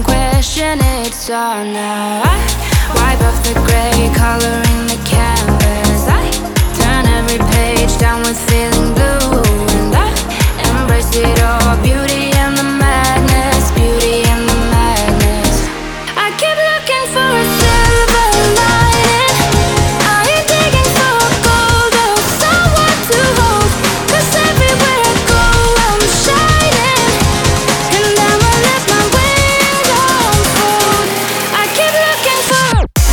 don't question, it's all now. I wipe off the gray, coloring the canvas. I turn every page down with feeling blue, and I embrace it all, beauty and the madness, beauty and the madness. I keep looking for a silver lining. I ain't digging for gold or someone to hold, 'cause everywhere I go I'm shining, and I'ma let my wings unfold. I keep looking for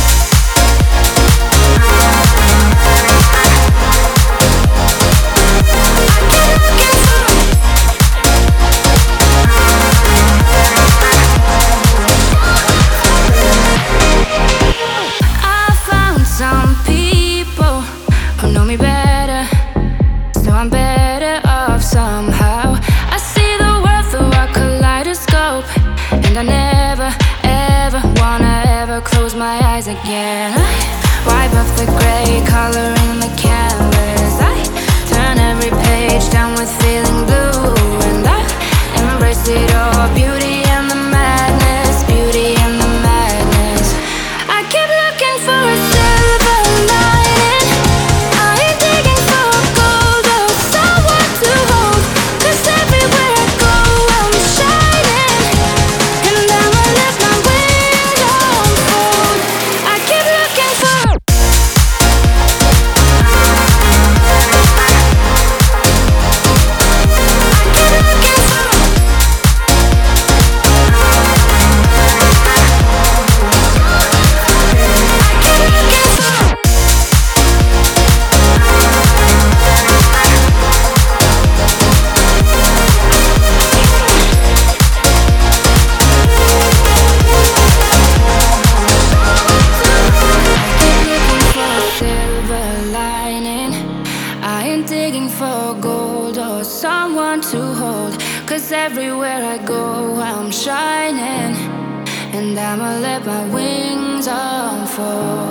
I found some people who know me better, so I'm better off somehow. I see the world through a kaleidoscope, and I never, ever wanna ever close my eyes again. I wipe off the gray, coloring the canvas. I turn every page down with feeling blue, and I embrace it all, beauty and the madness, beauty and the madness. I keep looking for a silver lining. I ain't digging for gold or someone to hold, 'cause everywhere I go I'm shining, and I'ma let my wings unfold. I keep looking for silver lining. I ain't digging for gold or someone to hold, 'cause everywhere I go I'm shining, and I'ma let my wings unfold.